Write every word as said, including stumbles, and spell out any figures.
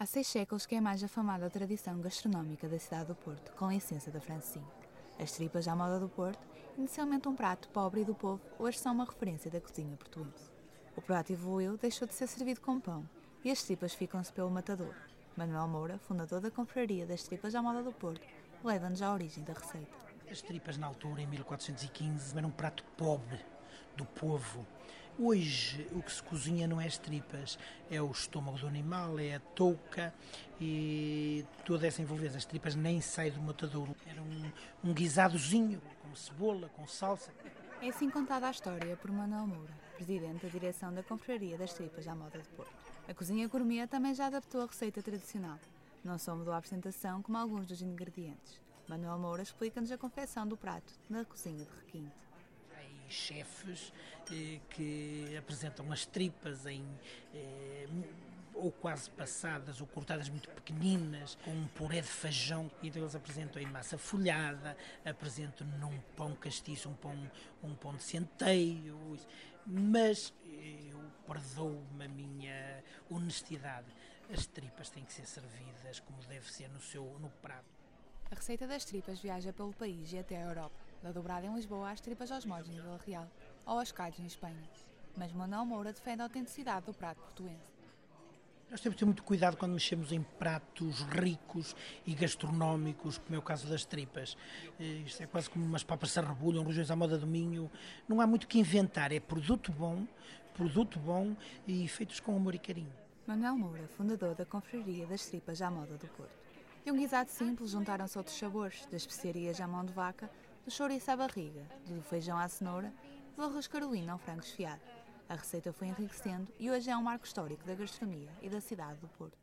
Há seis séculos que é a mais afamada tradição gastronómica da cidade do Porto, com licença da Francesinha. As tripas à moda do Porto, inicialmente um prato pobre e do povo, hoje são uma referência da cozinha portuguesa. O prato evoluiu, deixou de ser servido com pão, e as tripas ficam-se pelo matador. Manuel Moura, fundador da Confraria das Tripas à Moda do Porto, leva-nos à origem da receita. As tripas, na altura, em mil quatrocentos e quinze, eram um prato pobre do povo. Hoje, o que se cozinha não é as tripas, é o estômago do animal, é a touca e toda essa envolvência. As tripas nem saem do matadouro. Era um, um guisadozinho, com cebola, com salsa. É assim contada a história por Manuel Moura, presidente da direção da Confraria das Tripas à Moda de Porto. A cozinha gourmet também já adaptou a receita tradicional. Não só mudou a apresentação, como alguns dos ingredientes. Manuel Moura explica-nos a confecção do prato na cozinha de requinte. Há chefes eh, que apresentam as tripas em eh, ou quase passadas ou cortadas muito pequeninas, com um puré de feijão, e então eles apresentam em massa folhada, apresentam num pão castiço, um pão, um pão de centeio, mas eu perdoo-me a minha honestidade, as tripas têm que ser servidas como deve ser no, seu, no prato. A receita das tripas viaja pelo país e até a Europa, da dobrada em Lisboa às tripas aos molhos em Vila Real ou aos caldos em Espanha. Mas Manuel Moura defende a autenticidade do prato portuense. Nós temos que ter muito cuidado quando mexemos em pratos ricos e gastronómicos, como é o caso das tripas. Isto é quase como umas papas sarrebulham, rojões à moda do Minho. Não há muito que inventar, é produto bom, produto bom e feitos com amor e carinho. Manuel Moura, fundador da Confraria das Tripas à Moda do Porto. De um guisado simples juntaram-se outros sabores, das especiarias à mão de vaca, do chouriço à barriga, do feijão à cenoura, do arroz carolino ao frango esfiado. A receita foi enriquecendo e hoje é um marco histórico da gastronomia e da cidade do Porto.